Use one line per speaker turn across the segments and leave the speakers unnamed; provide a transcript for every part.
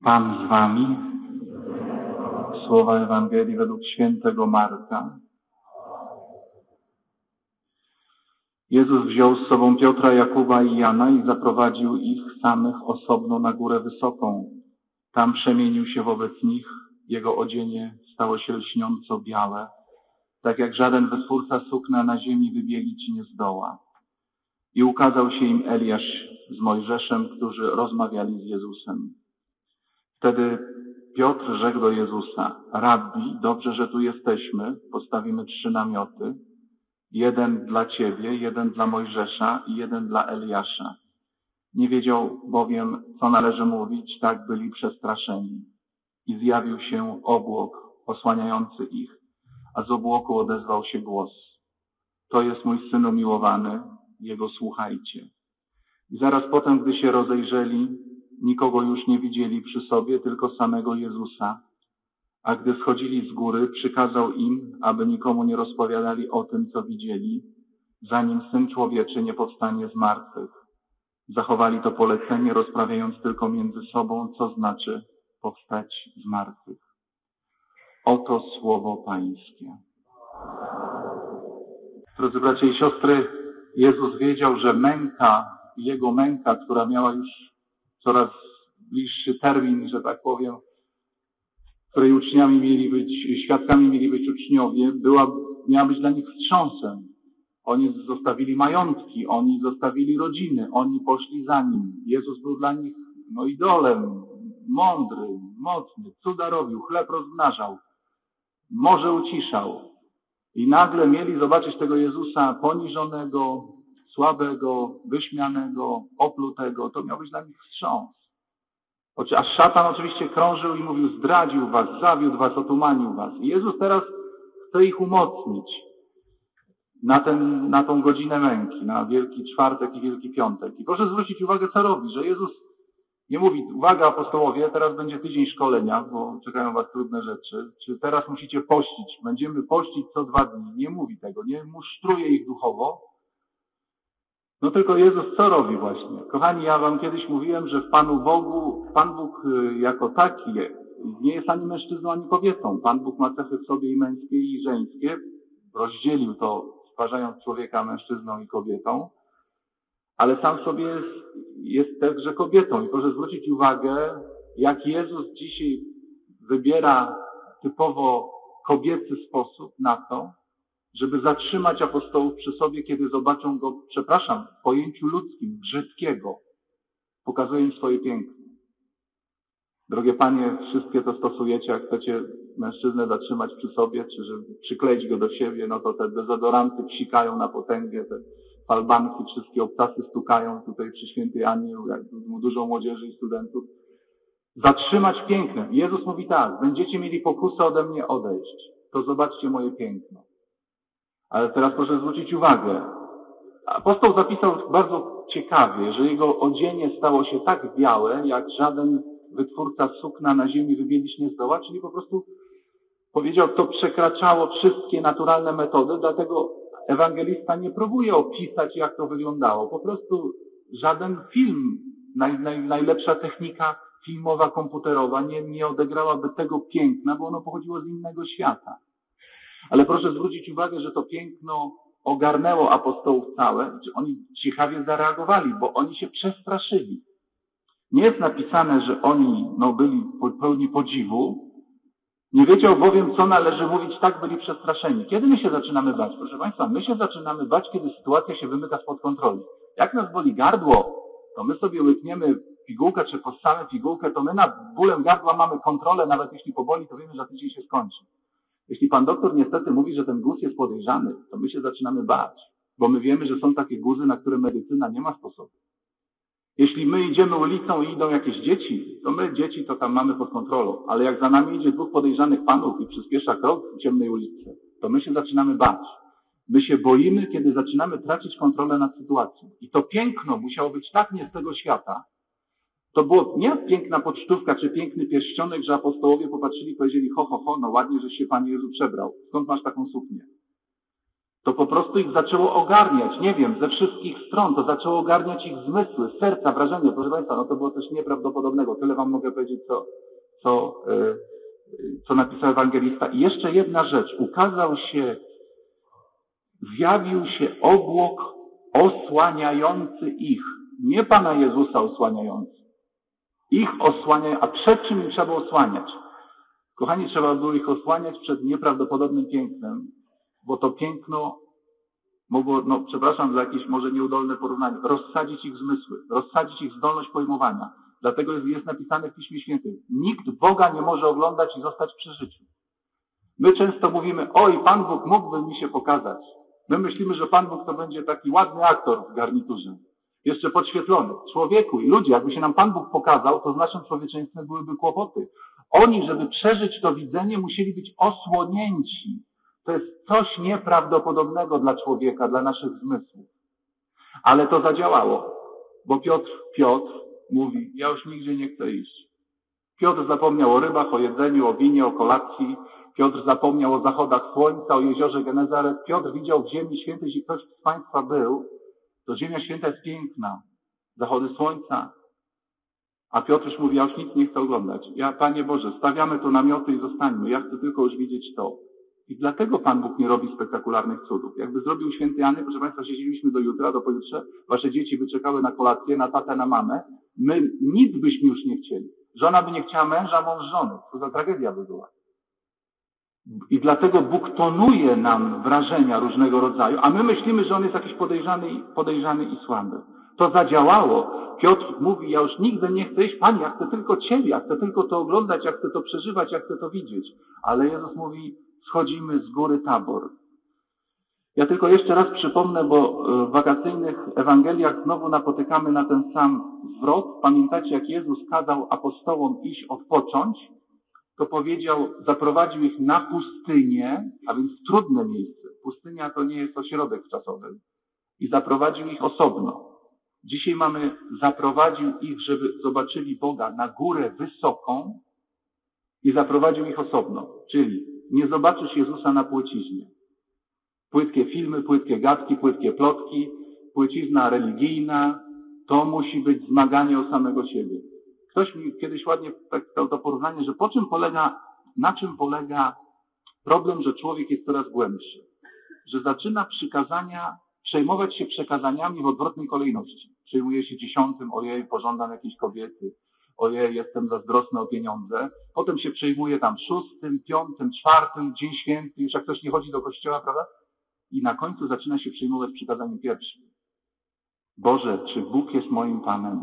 Pan z wami. Słowa Ewangelii według świętego Marka. Jezus wziął z sobą Piotra, Jakuba i Jana i zaprowadził ich samych osobno na górę wysoką. Tam przemienił się wobec nich. Jego odzienie stało się lśniąco białe, tak jak żaden wytwórca sukna na ziemi wybielić nie zdoła. I ukazał się im Eliasz z Mojżeszem, którzy rozmawiali z Jezusem. Wtedy Piotr rzekł do Jezusa: Rabbi, dobrze, że tu jesteśmy, postawimy 3 namioty. Jeden dla Ciebie, jeden dla Mojżesza i jeden dla Eliasza. Nie wiedział bowiem, co należy mówić, tak byli przestraszeni. I zjawił się obłok osłaniający ich, a z obłoku odezwał się głos: To jest mój Syn umiłowany, Jego słuchajcie. I zaraz potem, gdy się rozejrzeli, nikogo już nie widzieli przy sobie, tylko samego Jezusa. A gdy schodzili z góry, przykazał im, aby nikomu nie rozpowiadali o tym, co widzieli, zanim Syn Człowieczy nie powstanie z martwych. Zachowali to polecenie, rozprawiając tylko między sobą, co znaczy powstać z martwych. Oto słowo Pańskie. Drodzy bracia i siostry, Jezus wiedział, że Jego męka, która miała już coraz bliższy termin, że tak powiem, której uczniami mieli być, świadkami mieli być uczniowie, miała być dla nich wstrząsem. Oni zostawili majątki, oni zostawili rodziny, oni poszli za Nim. Jezus był dla nich idolem, mądry, mocny, cuda robił, chleb rozmnażał, morze uciszał. I nagle mieli zobaczyć tego Jezusa poniżonego, słabego, wyśmianego, oplutego. To miał być dla nich wstrząs. A szatan oczywiście krążył i mówił: zdradził was, zawiódł was, otumanił was. I Jezus teraz chce ich umocnić na tą godzinę męki, na Wielki Czwartek i Wielki Piątek. I proszę zwrócić uwagę, co robi, że Jezus nie mówi: uwaga apostołowie, teraz będzie tydzień szkolenia, bo czekają was trudne rzeczy, czy teraz musicie pościć, będziemy pościć co 2 dni. Nie mówi tego, nie musztruje ich duchowo. No tylko Jezus co robi właśnie? Kochani, ja wam kiedyś mówiłem, że w Panu Bogu, Pan Bóg jako taki nie jest ani mężczyzną, ani kobietą. Pan Bóg ma cechy w sobie i męskie, i żeńskie. Rozdzielił to, stwarzając człowieka mężczyzną i kobietą. Ale sam w sobie jest także kobietą. I proszę zwrócić uwagę, jak Jezus dzisiaj wybiera typowo kobiecy sposób na to, żeby zatrzymać apostołów przy sobie, kiedy zobaczą go, w pojęciu ludzkim, brzydkiego. Pokazuje im swoje piękno. Drogie panie, wszystkie to stosujecie, jak chcecie mężczyznę zatrzymać przy sobie, czy żeby przykleić go do siebie, no to te dezodoranty psikają na potęgę, te falbanki, wszystkie obcasy stukają tutaj przy Świętej Annie, jak dużo młodzieży i studentów. Zatrzymać pięknem. Jezus mówi tak: będziecie mieli pokusę ode mnie odejść, to zobaczcie moje piękno. Ale teraz proszę zwrócić uwagę. Apostoł zapisał bardzo ciekawie, że jego odzienie stało się tak białe, jak żaden wytwórca sukna na ziemi wybielić nie zdoła, czyli po prostu powiedział, to przekraczało wszystkie naturalne metody, dlatego ewangelista nie próbuje opisać, jak to wyglądało. Po prostu żaden film, najlepsza technika filmowa, komputerowa nie odegrałaby tego piękna, bo ono pochodziło z innego świata. Ale proszę zwrócić uwagę, że to piękno ogarnęło apostołów całe, że oni ciekawie zareagowali, bo oni się przestraszyli. Nie jest napisane, że oni byli pełni podziwu. Nie wiedział bowiem, co należy mówić, tak byli przestraszeni. Kiedy my się zaczynamy bać? Proszę Państwa, my się zaczynamy bać, kiedy sytuacja się wymyka spod kontroli. Jak nas boli gardło, to my sobie łykniemy pigułkę, czy possamy pigułkę, to my nad bólem gardła mamy kontrolę, nawet jeśli poboli, to wiemy, że tydzień się skończy. Jeśli pan doktor niestety mówi, że ten guz jest podejrzany, to my się zaczynamy bać, bo my wiemy, że są takie guzy, na które medycyna nie ma sposobu. Jeśli my idziemy ulicą i idą jakieś dzieci, to my dzieci to tam mamy pod kontrolą, ale jak za nami idzie 2 podejrzanych panów i przyspiesza krok w ciemnej ulicy, to my się zaczynamy bać. My się boimy, kiedy zaczynamy tracić kontrolę nad sytuacją. I to piękno musiało być tak nie z tego świata. To było nie piękna pocztówka, czy piękny pierścionek, że apostołowie popatrzyli i powiedzieli: ho, no ładnie, żeś się Panie Jezu przebrał. Skąd masz taką suknię? To po prostu ich zaczęło ogarniać, nie wiem, ze wszystkich stron, to zaczęło ogarniać ich zmysły, serca, wrażenie. Proszę Państwa, no to było coś nieprawdopodobnego. Tyle Wam mogę powiedzieć, co napisał ewangelista. I jeszcze jedna rzecz. Zjawił się obłok osłaniający ich. Nie Pana Jezusa osłaniający. Ich osłaniający. A przed czym im trzeba było osłaniać? Kochani, trzeba było ich osłaniać przed nieprawdopodobnym pięknem, bo to piękno mogło, przepraszam za jakieś może nieudolne porównanie, rozsadzić ich zmysły, rozsadzić ich zdolność pojmowania. Dlatego jest napisane w Piśmie Świętym. Nikt Boga nie może oglądać i zostać przy życiu. My często mówimy, oj, Pan Bóg mógłby mi się pokazać. My myślimy, że Pan Bóg to będzie taki ładny aktor w garniturze. Jeszcze podświetlony. Człowieku i ludzie, jakby się nam Pan Bóg pokazał, to z naszym człowieczeństwem byłyby kłopoty. Oni, żeby przeżyć to widzenie, musieli być osłonięci. To jest coś nieprawdopodobnego dla człowieka, dla naszych zmysłów. Ale to zadziałało, bo Piotr mówi, ja już nigdzie nie chcę iść. Piotr zapomniał o rybach, o jedzeniu, o winie, o kolacji. Piotr zapomniał o zachodach słońca, o jeziorze Genezaret. Piotr widział w Ziemi Świętej, jeśli ktoś z Państwa był, to Ziemia Święta jest piękna. Zachody słońca. A Piotr już mówi, ja już nic nie chcę oglądać. Panie Boże, stawiamy tu namioty i zostańmy. Ja chcę tylko już widzieć to. I dlatego Pan Bóg nie robi spektakularnych cudów. Jakby zrobił święty Jany, proszę Państwa, siedzieliśmy do jutra, do pojutrze, wasze dzieci by czekały na kolację, na tatę, na mamę. My nic byśmy już nie chcieli. Żona by nie chciała męża, mąż żony. To za tragedia by była. I dlatego Bóg tonuje nam wrażenia różnego rodzaju, a my myślimy, że On jest jakiś podejrzany i słaby. To zadziałało. Piotr mówi, ja już nigdy nie chcę iść, Panie, ja chcę tylko Ciebie, ja chcę tylko to oglądać, ja chcę to przeżywać, ja chcę to widzieć. Ale Jezus mówi, schodzimy z góry Tabor. Ja tylko jeszcze raz przypomnę, bo w wakacyjnych Ewangeliach znowu napotykamy na ten sam zwrot. Pamiętacie, jak Jezus kazał apostołom iść odpocząć? To powiedział, zaprowadził ich na pustynię, a więc trudne miejsce. Pustynia to nie jest ośrodek czasowy. I zaprowadził ich osobno. Dzisiaj zaprowadził ich, żeby zobaczyli Boga na górę wysoką i zaprowadził ich osobno. Czyli nie zobaczysz Jezusa na płyciźnie. Płytkie filmy, płytkie gadki, płytkie plotki, płycizna religijna, to musi być zmaganie o samego siebie. Ktoś mi kiedyś ładnie dał to porównanie, że na czym polega problem, że człowiek jest coraz głębszy. Że zaczyna przejmować się przekazaniami w odwrotnej kolejności. Przejmuje się 10, ojej, pożądam jakiejś kobiety, ojej, jestem zazdrosny o pieniądze. Potem się przejmuje tam 6, 5, 4, Dzień Święty, już jak ktoś nie chodzi do kościoła, prawda? I na końcu zaczyna się przejmować przykazaniem pierwszym. Boże, czy Bóg jest moim Panem?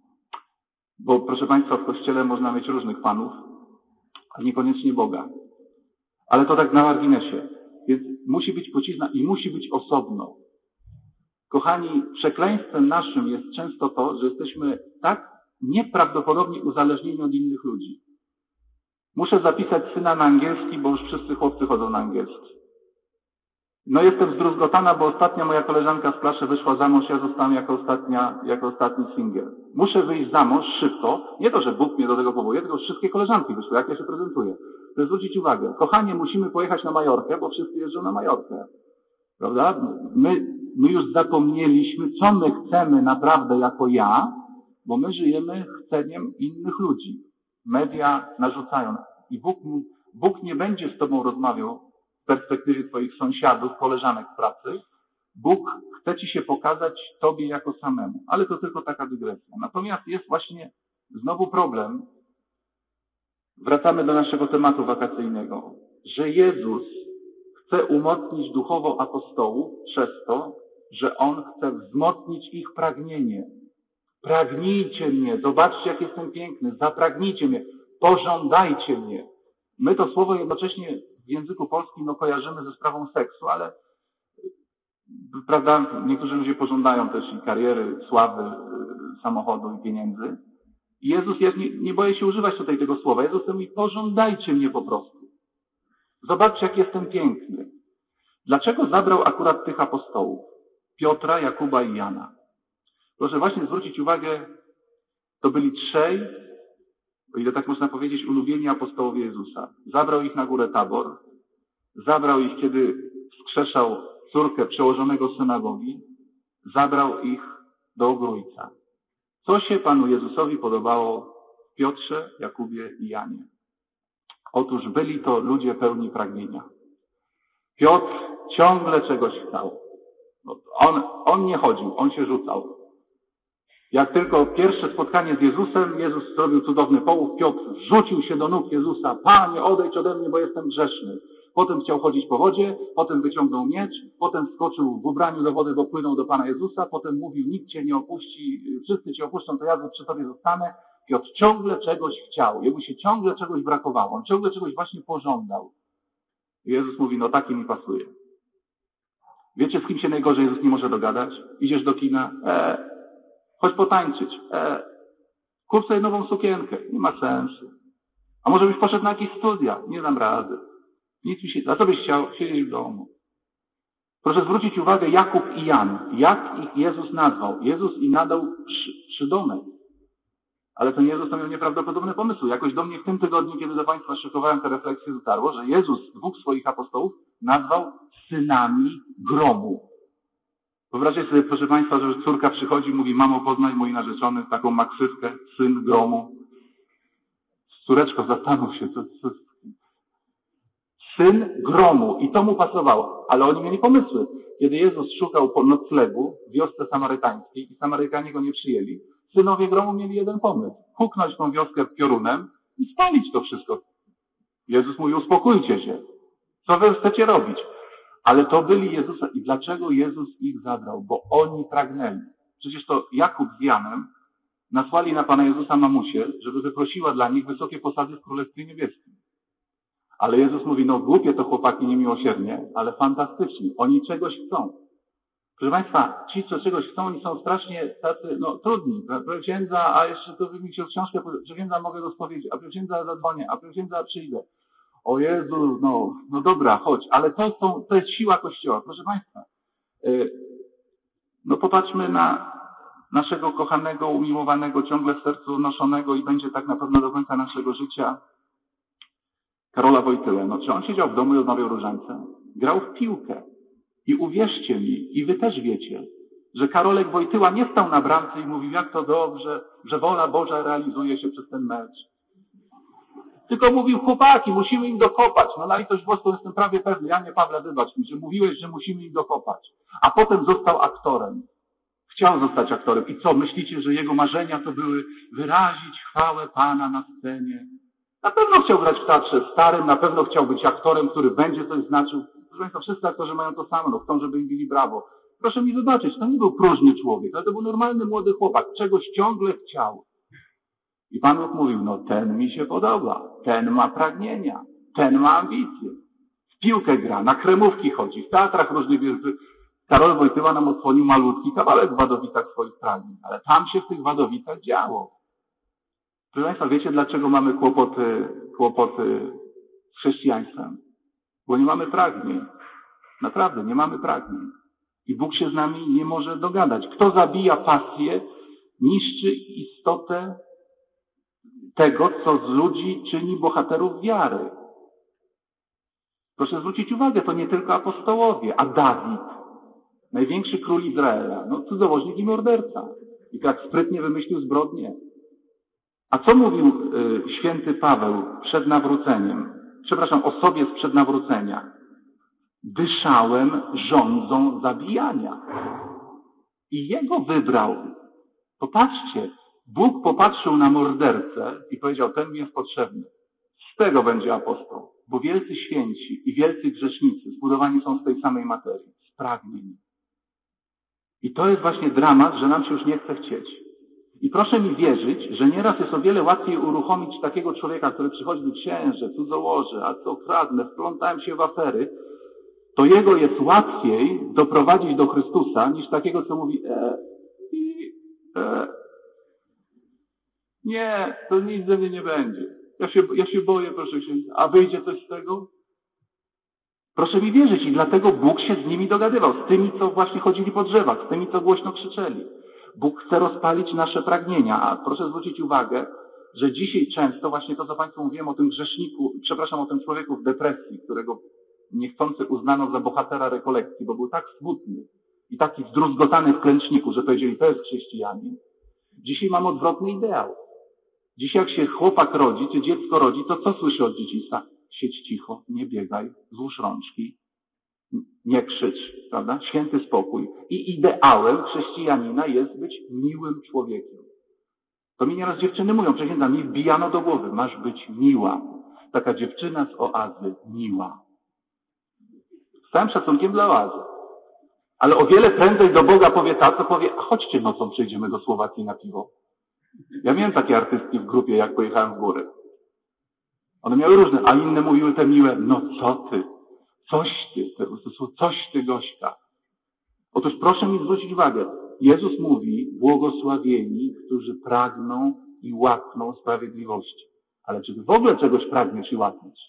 Bo proszę Państwa, w Kościele można mieć różnych Panów, a niekoniecznie Boga. Ale to tak na marginesie. Więc musi być płcizna i musi być osobno. Kochani, przekleństwem naszym jest często to, że jesteśmy tak nieprawdopodobnie uzależnieni od innych ludzi. Muszę zapisać syna na angielski, bo już wszyscy chłopcy chodzą na angielski. Jestem zdruzgotana, bo ostatnia moja koleżanka z klaszy wyszła za mąż, ja zostałem jako ostatni singiel. Muszę wyjść za mąż szybko. Nie to, że Bóg mnie do tego powołuje, tylko wszystkie koleżanki wyszły, jak ja się prezentuję. To zwrócić uwagę. Kochanie, musimy pojechać na Majorkę, bo wszyscy jeżdżą na Majorkę. Prawda? My już zapomnieliśmy, co my chcemy naprawdę jako ja, bo my żyjemy chceniem innych ludzi. Media narzucają. I Bóg nie będzie z tobą rozmawiał w perspektywie twoich sąsiadów, koleżanek w pracy. Bóg chce ci się pokazać tobie jako samemu. Ale to tylko taka dygresja. Natomiast jest właśnie znowu problem. Wracamy do naszego tematu wakacyjnego. Że Jezus chce umocnić duchowo apostołów przez to, że On chce wzmocnić ich pragnienie. Pragnijcie mnie, zobaczcie, jak jestem piękny, zapragnijcie mnie, pożądajcie mnie. My to słowo jednocześnie w języku polskim kojarzymy ze sprawą seksu, ale prawda, niektórzy ludzie pożądają też i kariery, sławy, samochodu i pieniędzy. I Jezus, ja nie boję się używać tutaj tego słowa, Jezus mówi, pożądajcie mnie po prostu. Zobaczcie, jak jestem piękny. Dlaczego zabrał akurat tych apostołów? Piotra, Jakuba i Jana. Proszę właśnie zwrócić uwagę, to byli trzej, o ile tak można powiedzieć, ulubieni apostołowie Jezusa. Zabrał ich na górę Tabor, zabrał ich, kiedy wskrzeszał córkę przełożonego synagogi, zabrał ich do ogrójca. Co się Panu Jezusowi podobało w Piotrze, Jakubie i Janie? Otóż byli to ludzie pełni pragnienia. Piotr ciągle czegoś chciał. On nie chodził, on się rzucał. Jak tylko pierwsze spotkanie z Jezusem, Jezus zrobił cudowny połów, Piotr rzucił się do nóg Jezusa. Panie, odejdź ode mnie, bo jestem grzeszny. Potem chciał chodzić po wodzie, potem wyciągnął miecz, potem skoczył w ubraniu do wody, bo płynął do Pana Jezusa, potem mówił, nikt Cię nie opuści, wszyscy Cię opuszczą, to ja przy Tobie zostanę. Piotr ciągle czegoś chciał, jemu się ciągle czegoś brakowało, on ciągle czegoś właśnie pożądał. I Jezus mówi, no taki mi pasuje. Wiecie, z kim się najgorzej Jezus nie może dogadać? Idziesz do kina? Chodź potańczyć. Kup sobie nową sukienkę. Nie ma sensu. A może byś poszedł na jakieś studia? Nie dam rady. Nic mi się... A co byś chciał? Siedzieć w domu. Proszę zwrócić uwagę Jakub i Jan. Jak ich Jezus nazwał? Jezus im nadał przydomek. Ale ten Jezus miał nieprawdopodobne pomysły. Jakoś do mnie w tym tygodniu, kiedy do Państwa szykowałem te refleksje, dotarło, że Jezus dwóch swoich apostołów nazwał synami gromu. Wyobraźcie sobie, proszę Państwa, że córka przychodzi i mówi, mamo, poznaj mój narzeczony, taką maksywkę, syn gromu. Córeczko, zastanów się, co... Syn gromu. I to mu pasowało. Ale oni mieli pomysły. Kiedy Jezus szukał po noclegu w wiosce samarytańskiej i Samarytanie go nie przyjęli, synowie gromu mieli jeden pomysł. Huknąć tą wioskę piorunem i spalić to wszystko. Jezus mówi, uspokójcie się. Co wy chcecie robić? Ale to byli Jezusa. I dlaczego Jezus ich zabrał? Bo oni pragnęli. Przecież to Jakub z Janem nasłali na Pana Jezusa mamusię, żeby wyprosiła dla nich wysokie posady w Królestwie Niebieskim. Ale Jezus mówi, no głupie to chłopaki niemiłosiernie, ale fantastycznie. Oni czegoś chcą. Proszę Państwa, ci, co czegoś chcą, oni są strasznie tacy, trudni. Proszę księdza, a jeszcze to wy mi się książkę, proszę księdza mogę go spowiedzieć, a proszę księdza zadzwonię, a proszę księdza przyjdę. O Jezu, no dobra, chodź. Ale to jest siła Kościoła. Proszę Państwa, popatrzmy na naszego kochanego, umiłowanego, ciągle w sercu noszonego i będzie tak na pewno do końca naszego życia Karola Wojtyłę. Czy on siedział w domu i odmawiał różańcem? Grał w piłkę. I uwierzcie mi, i wy też wiecie, że Karolek Wojtyła nie stał na bramce i mówił, jak to dobrze, że wola Boża realizuje się przez ten mecz. Tylko mówił, chłopaki, musimy im dokopać. Na litość boską jestem prawie pewny, Janie Pawle, wybacz mi, że mówiłeś, że musimy im dokopać. A potem został aktorem. Chciał zostać aktorem. I co, myślicie, że jego marzenia to były wyrazić chwałę Pana na scenie? Na pewno chciał grać w teatrze starym, na pewno chciał być aktorem, który będzie coś znaczył. Proszę Państwa, wszyscy aktorzy mają to samo, chcą, żeby im bili brawo. Proszę mi wybaczyć, to nie był próżny człowiek, ale to był normalny młody chłopak, czegoś ciągle chciał. I Pan Bóg mówił, ten mi się podoba, ten ma pragnienia, ten ma ambicje. W piłkę gra, na kremówki chodzi, w teatrach różnych jest. Karol Wojtyła nam odsłonił malutki kawałek w Wadowicach swoich pragnień, ale tam się w tych Wadowicach działo. Proszę Państwa, wiecie, dlaczego mamy kłopoty z chrześcijaństwem? Bo nie mamy pragnień. Naprawdę, nie mamy pragnień. I Bóg się z nami nie może dogadać. Kto zabija pasję, niszczy istotę tego, co z ludzi czyni bohaterów wiary. Proszę zwrócić uwagę, to nie tylko apostołowie, a Dawid, największy król Izraela, cudzołożnik i morderca. I tak sprytnie wymyślił zbrodnię. A co mówił święty Paweł przed nawróceniem? O sobie sprzed nawrócenia. Dyszałem żądzą zabijania. I jego wybrał. Popatrzcie, Bóg popatrzył na mordercę i powiedział, ten mi jest potrzebny. Z tego będzie apostoł. Bo wielcy święci i wielcy grzesznicy zbudowani są z tej samej materii, z pragnień. I to jest właśnie dramat, że nam się już nie chce chcieć. I proszę mi wierzyć, że nieraz jest o wiele łatwiej uruchomić takiego człowieka, który przychodzi do księży, cudzołoży, a co kradnę, wplątałem się w afery, to jego jest łatwiej doprowadzić do Chrystusa, niż takiego, co mówi nie, to nic ze mnie nie będzie. Ja się boję, proszę księdza. A wyjdzie coś z tego? Proszę mi wierzyć i dlatego Bóg się z nimi dogadywał, z tymi, co właśnie chodzili po drzewach, z tymi, co głośno krzyczeli. Bóg chce rozpalić nasze pragnienia, a proszę zwrócić uwagę, że dzisiaj często właśnie to, co Państwu mówiłem o tym grzeszniku, o tym człowieku w depresji, którego niechcący uznano za bohatera rekolekcji, bo był tak smutny i taki zdruzgotany w klęczniku, że powiedzieli, to jest chrześcijanin. Dzisiaj mam odwrotny ideał. Dzisiaj jak się chłopak rodzi, czy dziecko rodzi, to co słyszy od dzieciństwa? Siedź cicho, nie biegaj, złóż rączki, nie krzycz, prawda? Święty spokój. I ideałem chrześcijanina jest być miłym człowiekiem. To mi nieraz dziewczyny mówią, przecież mi wbijano do głowy, masz być miła. Taka dziewczyna z oazy, miła. Z całym szacunkiem dla oazy. Ale o wiele prędzej do Boga powie ta, co powie, a chodźcie nocą przejdziemy do Słowacji na piwo. Ja miałem takie artystki w grupie, jak pojechałem w góry. One miały różne, a inne mówiły te miłe, no co ty, coś ty Gośka. Otóż proszę mi zwrócić uwagę, Jezus mówi, błogosławieni, którzy pragną i łakną sprawiedliwości. Ale czy ty w ogóle czegoś pragniesz i łakniesz?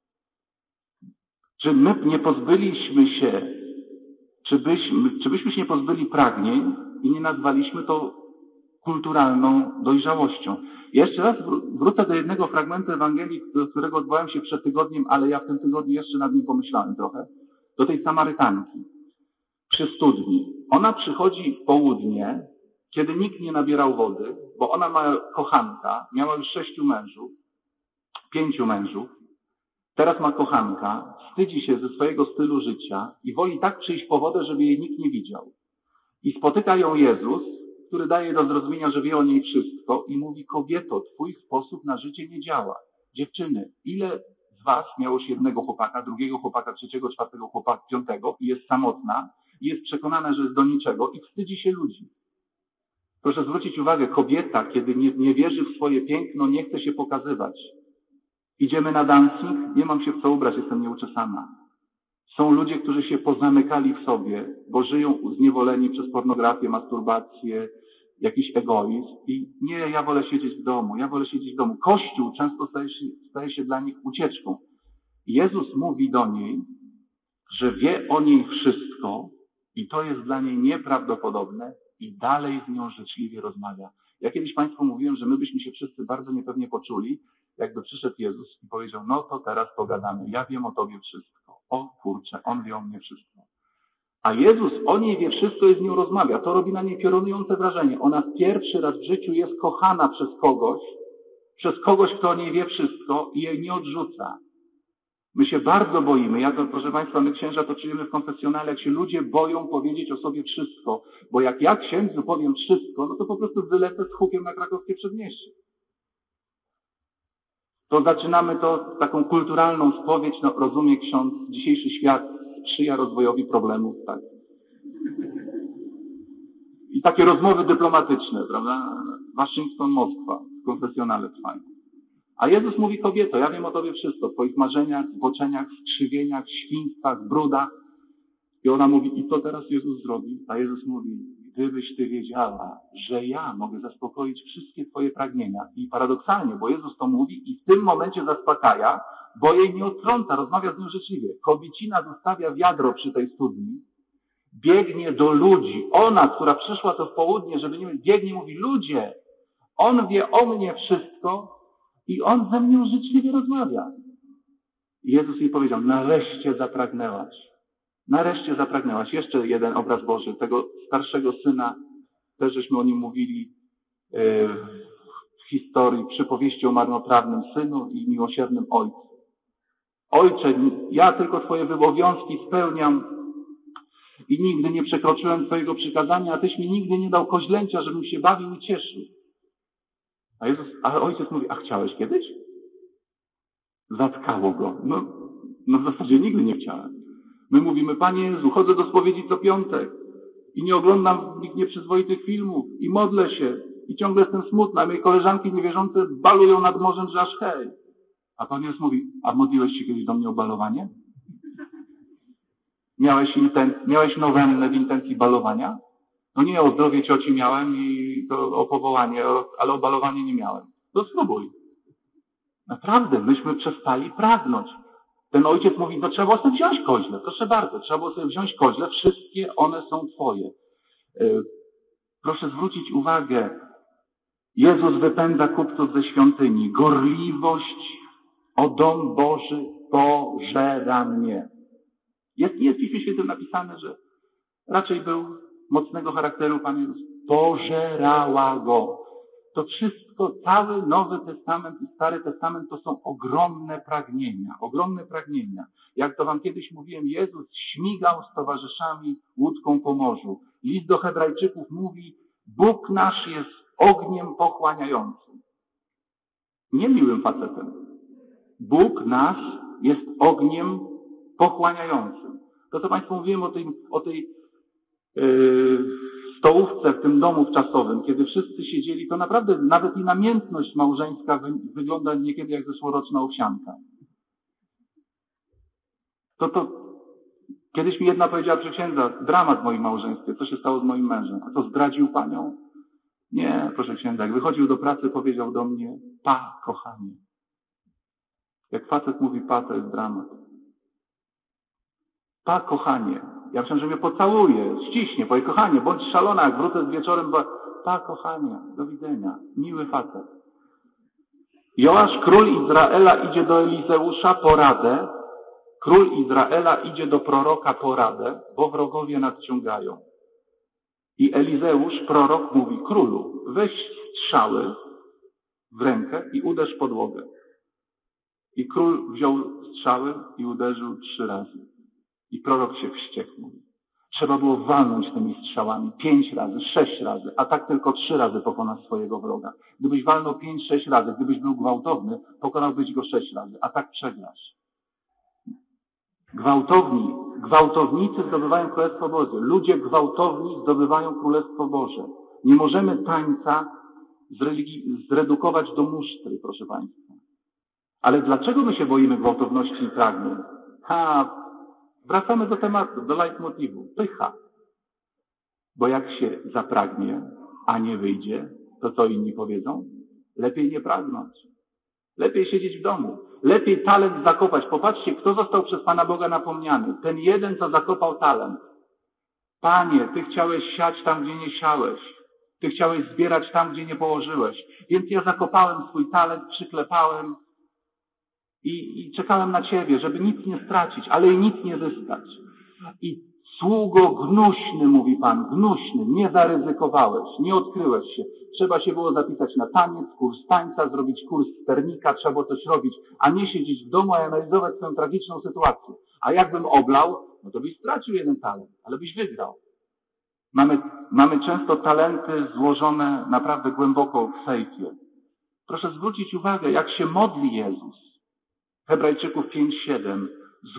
Czy my nie pozbyliśmy się, czy byśmy się nie pozbyli pragnień i nie nazwaliśmy to kulturalną dojrzałością? Jeszcze raz wrócę do jednego fragmentu Ewangelii, do którego odwołałem się przed tygodniem, ale ja w tym tygodniu jeszcze nad nim pomyślałem trochę. Do tej Samarytanki przy studni. Ona przychodzi w południe, kiedy nikt nie nabierał wody, bo ona ma kochanka, miała już 6 mężów, 5 mężów. Teraz ma kochanka, wstydzi się ze swojego stylu życia i woli tak przyjść po wodę, żeby jej nikt nie widział. I spotyka ją Jezus, który daje do zrozumienia, że wie o niej wszystko i mówi, kobieto, twój sposób na życie nie działa. Dziewczyny, ile z was miało się jednego chłopaka, drugiego chłopaka, trzeciego, czwartego chłopaka, 5 i jest samotna i jest przekonana, że jest do niczego i wstydzi się ludzi. Proszę zwrócić uwagę, kobieta, kiedy nie wierzy w swoje piękno, nie chce się pokazywać. Idziemy na dancing, nie mam się w co ubrać, jestem nieuczesana. Są ludzie, którzy się pozamykali w sobie, bo żyją zniewoleni przez pornografię, masturbację, jakiś egoizm i nie, ja wolę siedzieć w domu, Kościół często staje się dla nich ucieczką. Jezus mówi do niej, że wie o niej wszystko i to jest dla niej nieprawdopodobne i dalej z nią życzliwie rozmawia. Ja kiedyś Państwu mówiłem, że my byśmy się wszyscy bardzo niepewnie poczuli, jakby przyszedł Jezus i powiedział, no to teraz pogadamy, ja wiem o Tobie wszystko. O kurczę, On wie o mnie wszystko. A Jezus o niej wie wszystko i z nią rozmawia. To robi na niej piorunujące wrażenie. Ona pierwszy raz w życiu jest kochana przez kogoś, kto o niej wie wszystko i jej nie odrzuca. My się bardzo boimy. Proszę Państwa, my księża to czujemy w konfesjonale, jak się ludzie boją powiedzieć o sobie wszystko. Bo jak ja księdzu powiem wszystko, no to po prostu wylecę z hukiem na krakowskie przedmieście. To zaczynamy to taką kulturalną spowiedź, no rozumie ksiądz, dzisiejszy świat sprzyja rozwojowi problemów, tak. I takie rozmowy dyplomatyczne, prawda? Waszyngton, Moskwa, w konfesjonale trwają. A Jezus mówi, kobieto, ja wiem o Tobie wszystko, o Twoich marzeniach, zboczeniach, skrzywieniach, świństwach, brudach. I ona mówi, i co teraz Jezus zrobi? A Jezus mówi, gdybyś Ty wiedziała, że ja mogę zaspokoić wszystkie Twoje pragnienia. I paradoksalnie, bo Jezus to mówi i w tym momencie zaspokaja, bo jej nie odtrąca, rozmawia z nią życzliwie. Kobiecina zostawia wiadro przy tej studni, biegnie do ludzi. Ona, która przyszła to w południe, żeby nie biegnie, mówi, ludzie, On wie o mnie wszystko i On ze mną życzliwie rozmawia. I Jezus jej powiedział, nareszcie zapragnęłaś. Nareszcie zapragnęłaś. Jeszcze jeden obraz Boży, tego starszego syna, też żeśmy o nim mówili w historii, przypowieści o marnotrawnym synu i miłosiernym ojcu. Ojcze, ja tylko Twoje obowiązki spełniam i nigdy nie przekroczyłem Twojego przykazania, a Tyś mi nigdy nie dał koźlęcia, żebym się bawił i cieszył. A ojciec mówi, a chciałeś kiedyś? Zatkało go. No w zasadzie nigdy nie chciałem. My mówimy, Panie Jezu, chodzę do spowiedzi co piątek i nie oglądam nieprzyzwoitych filmów i modlę się i ciągle jestem smutna, a moje koleżanki niewierzące balują nad morzem, że aż hej. A Pan Jezus mówi, a modliłeś się kiedyś do mnie o balowanie? Miałeś nowennę w intencji balowania? No nie, o zdrowie cioci miałem i to o powołanie, ale o balowanie nie miałem. To spróbuj. Naprawdę, myśmy przestali pragnąć. Ten ojciec mówi, no trzeba było sobie wziąć koźle. Proszę bardzo, trzeba było sobie wziąć koźle. Wszystkie one są Twoje. Proszę zwrócić uwagę. Jezus wypędza kupców ze świątyni. Gorliwość o dom Boży pożera mnie. Nie jest w Piśmie Świętym napisane, że raczej był mocnego charakteru Pan Jezus. Pożerała go. To wszystko, cały Nowy Testament i Stary Testament to są ogromne pragnienia. Jak to wam kiedyś mówiłem, Jezus śmigał z towarzyszami łódką po morzu. List do Hebrajczyków mówi, Bóg nasz jest ogniem pochłaniającym. Niemiłym facetem. Bóg nasz jest ogniem pochłaniającym. To, co Państwu mówiłem o tej stołówce w tym domu wczasowym, kiedy wszyscy siedzieli, to naprawdę nawet i namiętność małżeńska wygląda niekiedy jak zeszłoroczna owsianka. To kiedyś mi jedna powiedziała, proszę księdza, dramat w moim małżeństwie, co się stało z moim mężem? A co, zdradził panią? Nie, proszę księdza, jak wychodził do pracy, powiedział do mnie, pa, kochanie. Jak facet mówi pa, to jest dramat. Pa, kochanie. Ja myślałem, że mnie pocałuje, ściśnie, powie, kochanie, bądź szalona, jak wrócę z wieczorem, bo pa, kochanie, do widzenia. Miły facet. Joasz, król Izraela, idzie do Elizeusza po radę. Król Izraela idzie do proroka po radę, bo wrogowie nadciągają. I Elizeusz, prorok, mówi, królu, weź strzały w rękę i uderz podłogę. I król wziął strzały i uderzył 3 razy. I prorok się wściekł. Trzeba było walnąć tymi strzałami 5 razy, 6 razy, a tak tylko 3 razy pokonasz swojego wroga. Gdybyś walnął 5-6 razy, gdybyś był gwałtowny, pokonałbyś go 6 razy, a tak przegrasz. Gwałtownicy zdobywają Królestwo Boże. Ludzie gwałtowni zdobywają Królestwo Boże. Nie możemy tańca zredukować do musztry, proszę Państwa. Ale dlaczego my się boimy gwałtowności i pragnień? Wracamy do tematu, do leitmotivu. Pycha. Bo jak się zapragnie, a nie wyjdzie, to co inni powiedzą? Lepiej nie pragnąć. Lepiej siedzieć w domu. Lepiej talent zakopać. Popatrzcie, kto został przez Pana Boga napomniany. Ten jeden, co zakopał talent. Panie, Ty chciałeś siać tam, gdzie nie siałeś. Ty chciałeś zbierać tam, gdzie nie położyłeś. Więc ja zakopałem swój talent, przyklepałem i czekałem na Ciebie, żeby nic nie stracić, ale i nic nie zyskać. I sługo gnuśny, mówi Pan, gnuśny, nie zaryzykowałeś, nie odkryłeś się. Trzeba się było zapisać na taniec, kurs tańca, zrobić kurs sternika, trzeba było coś robić, a nie siedzieć w domu i analizować swoją tragiczną sytuację. A jakbym oblał, no to byś stracił jeden talent, ale byś wygrał. Mamy często talenty złożone naprawdę głęboko w sejfie. Proszę zwrócić uwagę, jak się modli Jezus. Hebrajczyków 5:7. Z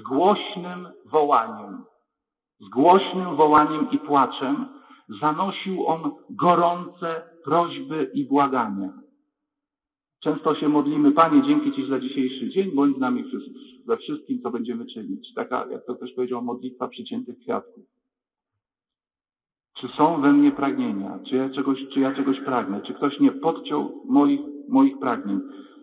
głośnym wołaniem i płaczem zanosił on gorące prośby i błagania. Często się modlimy, Panie, dzięki Ci za dzisiejszy dzień, bądź z nami we wszystkim, co będziemy czynić. Taka, jak to też powiedział, modlitwa przyciętych kwiatków. Czy są we mnie pragnienia? Czy ja czegoś pragnę? Czy ktoś nie podciął moich pragnień?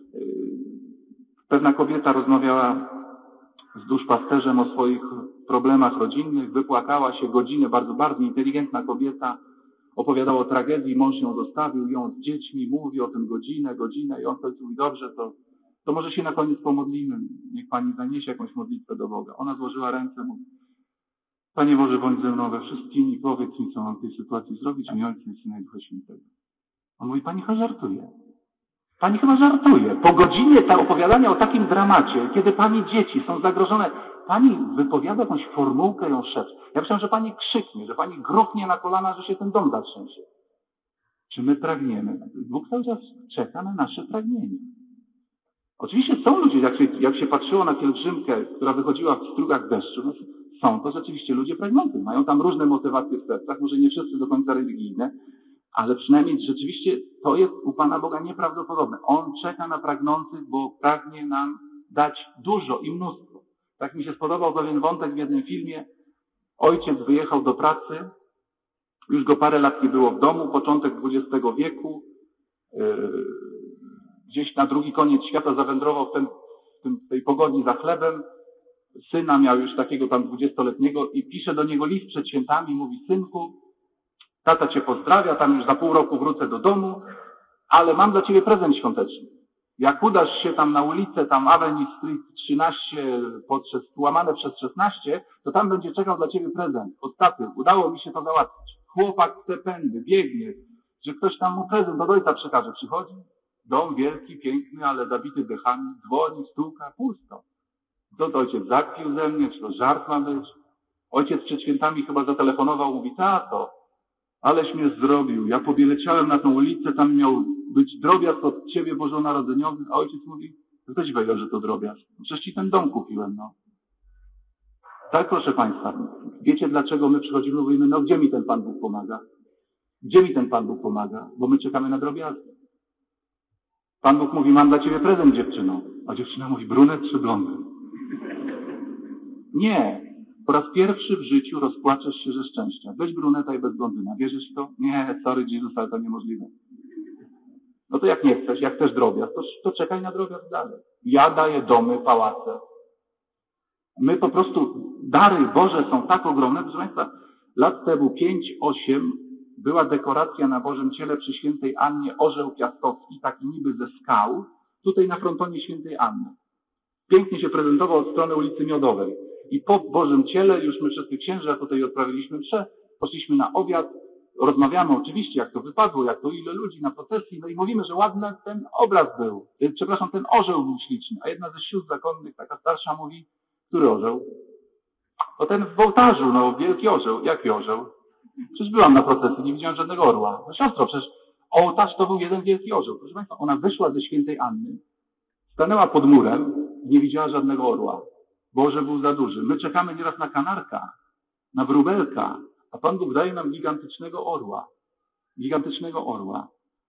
Pewna kobieta rozmawiała z duszpasterzem o swoich problemach rodzinnych, wypłakała się godzinę, bardzo, bardzo inteligentna kobieta, opowiadała o tragedii, mąż ją zostawił, ją z dziećmi, mówi o tym godzinę i on wtedy mówi, dobrze, to może się na koniec pomodlimy, niech Pani zaniesie jakąś modlitwę do Boga. Ona złożyła ręce, mówi, Panie Boże, bądź ze mną we wszystkim i powiedz mi, co mam w tej sytuacji zrobić, a nie Ojca i Syna i Ducha Świętego. On mówi, Pani chyba żartuje. Pani chyba żartuje. Po godzinie opowiadania o takim dramacie, kiedy Pani dzieci są zagrożone, Pani wypowiada jakąś formułkę, ją szepcze. Ja myślałem, że Pani krzyknie, że Pani gruchnie na kolana, że się ten dom zatrzęsie. Czy my pragniemy? Bóg cały czas czeka na nasze pragnienie. Oczywiście są ludzie, jak się patrzyło na pielgrzymkę, która wychodziła w strugach deszczu, no, są to rzeczywiście ludzie pragnący. Mają tam różne motywacje w sercach, może nie wszyscy do końca religijne, ale przynajmniej rzeczywiście to jest u Pana Boga nieprawdopodobne. On czeka na pragnących, bo pragnie nam dać dużo i mnóstwo. Tak mi się spodobał pewien wątek w jednym filmie. Ojciec wyjechał do pracy, już go parę lat nie było w domu, początek XX wieku, gdzieś na drugi koniec świata zawędrował w tej pogoni za chlebem. Syna miał już takiego tam 20-letniego i pisze do niego list przed świętami, mówi, synku, tata Cię pozdrawia, tam już za pół roku wrócę do domu, ale mam dla Ciebie prezent świąteczny. Jak udasz się tam na ulicę, tam Avenue Street 13, łamane przez 16, to tam będzie czekał dla ciebie prezent od taty. Udało mi się to załatwić. Chłopak chce pędy, biegnie, że ktoś tam mu prezent od ojca przekaże. Przychodzi, dom wielki, piękny, ale zabity dechami, dzwoni, stuka, pusto. To ojciec zakpił ze mnie, czy to żart ma być? Ojciec przed świętami chyba zatelefonował, mówi, tato, aleś mnie zrobił. Ja pobieleciałem na tą ulicę, tam miał być drobiazg od ciebie bożonarodzeniowy, a ojciec mówi, kto ci powiedział, że to drobiazg? Przecież ci ten dom kupiłem, no. Tak, proszę Państwa, wiecie dlaczego my przychodzimy, mówimy, no gdzie mi ten Pan Bóg pomaga? Gdzie mi ten Pan Bóg pomaga? Bo my czekamy na drobiazgi. Pan Bóg mówi, mam dla ciebie prezent, dziewczyno. A dziewczyna mówi, brunet czy blondyn? Nie. Po raz pierwszy w życiu rozpłaczesz się ze szczęścia. Bez bruneta i bez blondyna. Wierzysz w to? Nie, sorry Jesus, ale to niemożliwe. No to jak nie chcesz, jak chcesz drobiazg, to czekaj na drobiazg dalej. Ja daję domy, pałace. My po prostu, dary Boże są tak ogromne, proszę Państwa, lat temu 5-8 była dekoracja na Bożym Ciele przy Świętej Annie, orzeł piaskowski, taki niby ze skał, tutaj na frontonie Świętej Anny. Pięknie się prezentował od strony ulicy Miodowej. I po Bożym Ciele już my wszyscy księża tutaj odprawiliśmy mszę, poszliśmy na obiad, rozmawiamy oczywiście, jak to wypadło, jak to ile ludzi na procesji, no i mówimy, że ładny ten obraz był, ten orzeł był śliczny. A jedna ze sióstr zakonnych, taka starsza, mówi, który orzeł? O ten w ołtarzu, no wielki orzeł. Jaki orzeł? Przecież byłam na procesji, nie widziałam żadnego orła. No siostro, przecież ołtarz to był jeden wielki orzeł. Proszę Państwa, ona wyszła ze Świętej Anny, stanęła pod murem, nie widziała żadnego orła. Bo orzeł był za duży. My czekamy nieraz na kanarka, na wróbelka, a Pan Bóg daje nam gigantycznego orła. Gigantycznego orła.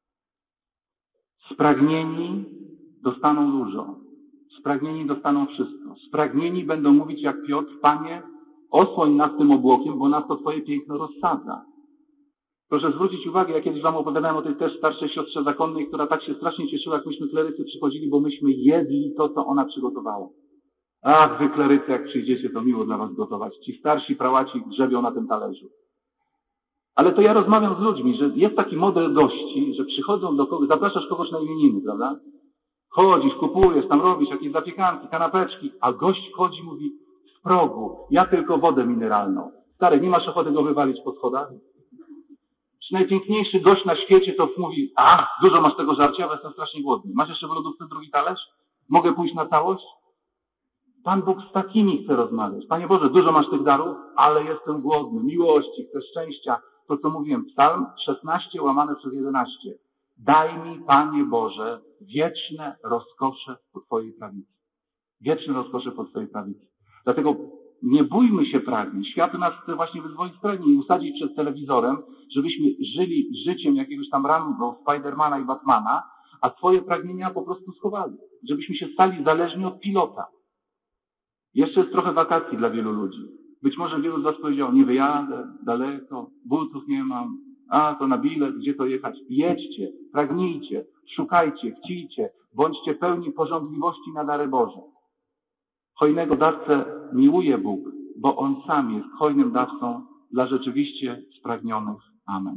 Spragnieni dostaną dużo. Spragnieni dostaną wszystko. Spragnieni będą mówić jak Piotr, Panie, osłoń nas tym obłokiem, bo nas to Twoje piękno rozsadza. Proszę zwrócić uwagę, ja kiedyś Wam opowiadałem o tej też starszej siostrze zakonnej, która tak się strasznie cieszyła, jak myśmy klerycy przychodzili, bo myśmy jedli to, co ona przygotowała. Ach, wy klerycy, jak przyjdziecie, to miło dla Was gotować. Ci starsi prałaci grzebią na tym talerzu. Ale to ja rozmawiam z ludźmi, że jest taki model gości, że przychodzą do kogoś, zapraszasz kogoś na imieniny, prawda? Chodzisz, kupujesz, tam robisz jakieś zapiekanki, kanapeczki, a gość chodzi, mówi, z progu, ja tylko wodę mineralną. Stary, nie masz ochoty go wywalić po schodach? Czy najpiękniejszy gość na świecie to mówi, ach, dużo masz tego żarcia, ale jestem strasznie głodny. Masz jeszcze w lodówce drugi talerz? Mogę pójść na całość? Pan Bóg z takimi chce rozmawiać. Panie Boże, dużo masz tych darów, ale jestem głodny, miłości, chcę szczęścia. To, co mówiłem, Psalm 16 łamane przez 11. Daj mi, Panie Boże, wieczne rozkosze po Twojej prawicy. Wieczne rozkosze po Twojej prawicy. Dlatego nie bójmy się pragnień. Świat nas chce właśnie wyzwolić z pragnień i usadzić przed telewizorem, żebyśmy żyli życiem jakiegoś tam Rambo, Spidermana i Batmana, a swoje pragnienia po prostu schowali. Żebyśmy się stali zależni od pilota. Jeszcze jest trochę wakacji dla wielu ludzi. Być może wielu z Was powiedział, nie wyjadę, daleko, butów nie mam, a to na bilet, gdzie to jechać? Jedźcie, pragnijcie, szukajcie, chcijcie, bądźcie pełni pożądliwości na dary Boże. Hojnego dawcę miłuje Bóg, bo On sam jest hojnym dawcą dla rzeczywiście spragnionych. Amen.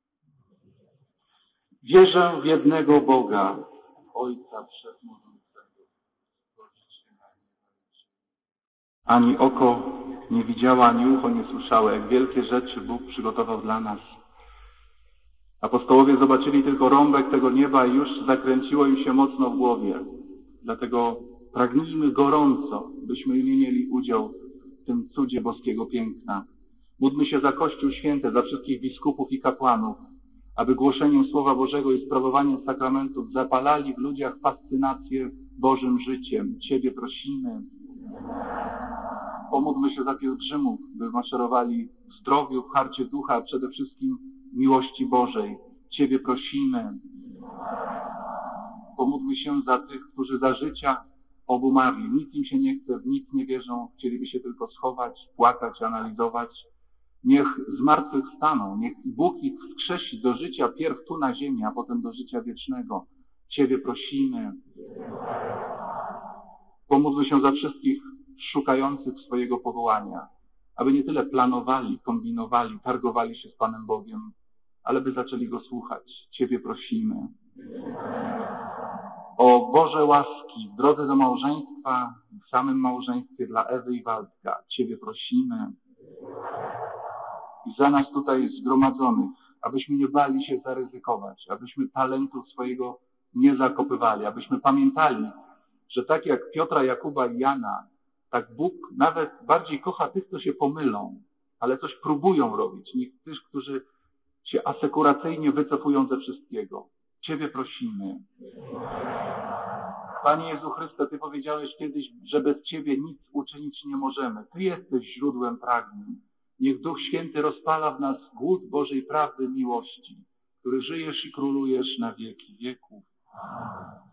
Wierzę w jednego Boga, Ojca Wszechmogącego. Ani oko nie widziało, ani ucho nie słyszało, jak wielkie rzeczy Bóg przygotował dla nas. Apostołowie zobaczyli tylko rąbek tego nieba i już zakręciło im się mocno w głowie. Dlatego pragnijmy gorąco, byśmy mieli udział w tym cudzie boskiego piękna. Módlmy się za Kościół Święty, za wszystkich biskupów i kapłanów, aby głoszeniem Słowa Bożego i sprawowaniem sakramentów zapalali w ludziach fascynację Bożym życiem. Ciebie prosimy. Pomódlmy się za pielgrzymów, by maszerowali w zdrowiu, w harcie ducha, a przede wszystkim miłości Bożej. Ciebie prosimy. Pomódlmy się za tych, którzy za życia obumarli. Nic im się nie chce, w nic nie wierzą, chcieliby się tylko schować, płakać, analizować. Niech zmartwychwstaną, niech Bóg ich wskrzesi do życia pierw tu na ziemi, a potem do życia wiecznego. Ciebie prosimy. Pomódlmy się za wszystkich szukających swojego powołania, aby nie tyle planowali, kombinowali, targowali się z Panem Bogiem, ale by zaczęli Go słuchać. Ciebie prosimy. O Boże łaski w drodze do małżeństwa, w samym małżeństwie dla Ewy i Waldka. Ciebie prosimy i za nas tutaj zgromadzonych, abyśmy nie bali się zaryzykować, abyśmy talentu swojego nie zakopywali, abyśmy pamiętali, że tak jak Piotra, Jakuba i Jana, tak Bóg nawet bardziej kocha tych, co się pomylą, ale coś próbują robić, niż tych, którzy się asekuracyjnie wycofują ze wszystkiego. Ciebie prosimy. Panie Jezu Chryste, Ty powiedziałeś kiedyś, że bez Ciebie nic uczynić nie możemy. Ty jesteś źródłem pragnień. Niech Duch Święty rozpala w nas głód Bożej prawdy, miłości, który żyjesz i królujesz na wieki wieków.